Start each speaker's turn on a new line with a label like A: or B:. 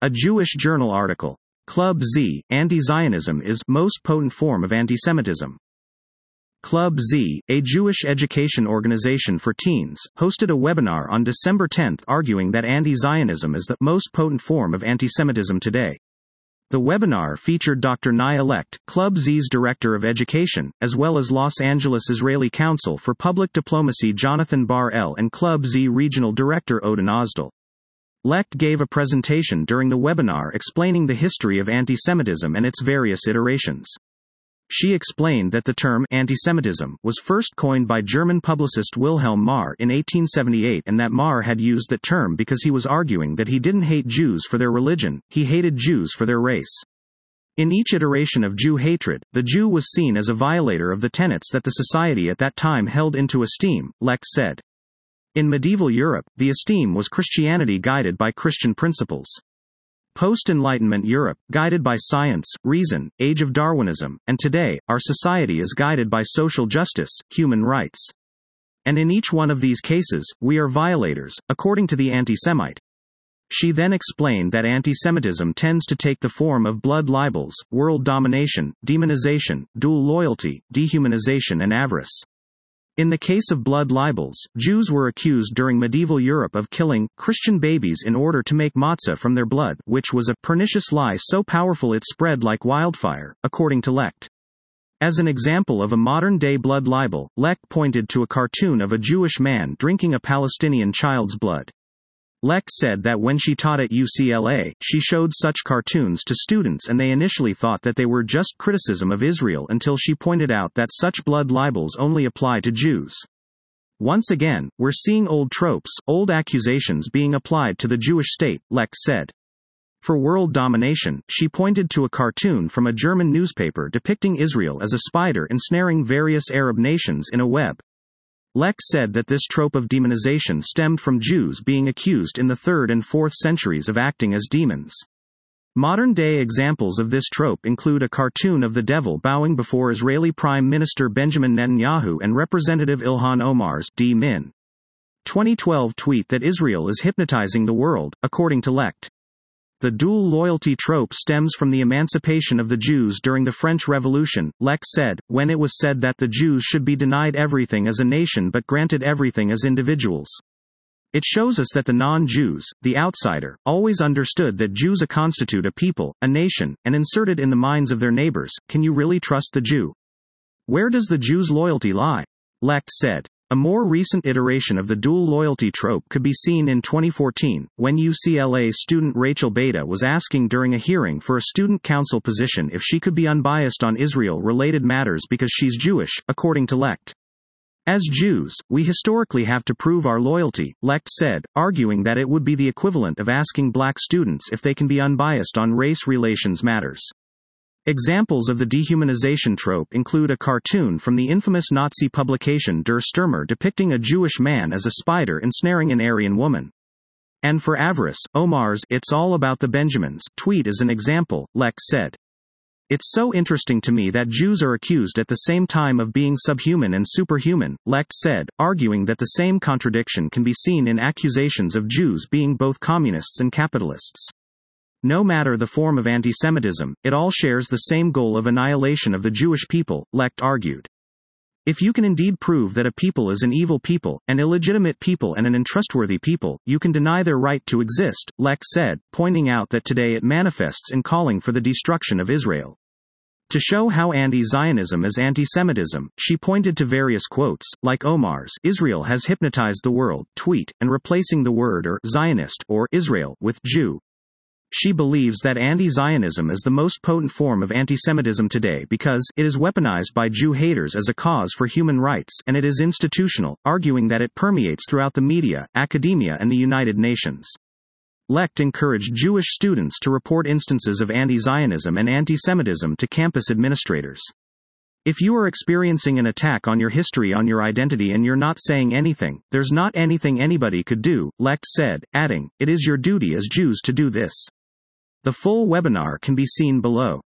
A: A Jewish Journal article. Club Z, Anti-Zionism is most potent form of antisemitism. Club Z, a Jewish education organization for teens, hosted a webinar on December 10 arguing that anti-Zionism is the most potent form of antisemitism today. The webinar featured Dr. Naya Lecht, Club Z's Director of Education, as well as Los Angeles Israeli Council for Public Diplomacy Jonathan Bar-El and Club Z Regional Director Odin Ozdal. Lecht gave a presentation during the webinar explaining the history of antisemitism and its various iterations. She explained that the term antisemitism was first coined by German publicist Wilhelm Marr in 1878 and that Marr had used that term because he was arguing that he didn't hate Jews for their religion, he hated Jews for their race. In each iteration of Jew hatred, the Jew was seen as a violator of the tenets that the society at that time held into esteem, Lecht said. In medieval Europe, the esteem was Christianity guided by Christian principles. Post-Enlightenment Europe, guided by science, reason, age of Darwinism, and today, our society is guided by social justice, human rights. And in each one of these cases, we are violators, according to the anti-Semite. She then explained that antisemitism tends to take the form of blood libels, world domination, demonization, dual loyalty, dehumanization and avarice. In the case of blood libels, Jews were accused during medieval Europe of killing Christian babies in order to make matzah from their blood, which was a pernicious lie so powerful it spread like wildfire, according to Lecht. As an example of a modern-day blood libel, Lecht pointed to a cartoon of a Jewish man drinking a Palestinian child's blood. Lecht said that when she taught at UCLA, she showed such cartoons to students and they initially thought that they were just criticism of Israel until she pointed out that such blood libels only apply to Jews. Once again, we're seeing old tropes, old accusations being applied to the Jewish state, Lecht said. For world domination, she pointed to a cartoon from a German newspaper depicting Israel as a spider ensnaring various Arab nations in a web. Lecht said that this trope of demonization stemmed from Jews being accused in the 3rd and 4th centuries of acting as demons. Modern-day examples of this trope include a cartoon of the devil bowing before Israeli Prime Minister Benjamin Netanyahu and Representative Ilhan Omar's D-Min. 2012 tweet that Israel is hypnotizing the world, according to Lecht. The dual loyalty trope stems from the emancipation of the Jews during the French Revolution, Lecht said, when it was said that the Jews should be denied everything as a nation but granted everything as individuals. It shows us that the non-Jews, the outsider, always understood that Jews constitute a people, a nation, and inserted in the minds of their neighbors, can you really trust the Jew? Where does the Jew's loyalty lie? Lecht said. A more recent iteration of the dual loyalty trope could be seen in 2014, when UCLA student Rachel Beda was asking during a hearing for a student council position if she could be unbiased on Israel-related matters because she's Jewish, according to Lecht. As Jews, we historically have to prove our loyalty, Lecht said, arguing that it would be the equivalent of asking black students if they can be unbiased on race relations matters. Examples of the dehumanization trope include a cartoon from the infamous Nazi publication Der Stürmer depicting a Jewish man as a spider ensnaring an Aryan woman. And for avarice, Omar's "It's all about the Benjamins" tweet is an example, Lecht said. It's so interesting to me that Jews are accused at the same time of being subhuman and superhuman, Lecht said, arguing that the same contradiction can be seen in accusations of Jews being both communists and capitalists. No matter the form of antisemitism, it all shares the same goal of annihilation of the Jewish people, Lecht argued. If you can indeed prove that a people is an evil people, an illegitimate people and an untrustworthy people, you can deny their right to exist, Lecht said, pointing out that today it manifests in calling for the destruction of Israel. To show how anti-Zionism is anti-Semitism, she pointed to various quotes, like Omar's "Israel has hypnotized the world" tweet, and replacing the word or Zionist or Israel with Jew. She believes that anti-Zionism is the most potent form of antisemitism today because it is weaponized by Jew haters as a cause for human rights and it is institutional, arguing that it permeates throughout the media, academia and the United Nations. Lecht encouraged Jewish students to report instances of anti-Zionism and antisemitism to campus administrators. If you are experiencing an attack on your history, on your identity and you're not saying anything, there's not anything anybody could do, Lecht said, adding, it is your duty as Jews to do this. The full webinar can be seen below.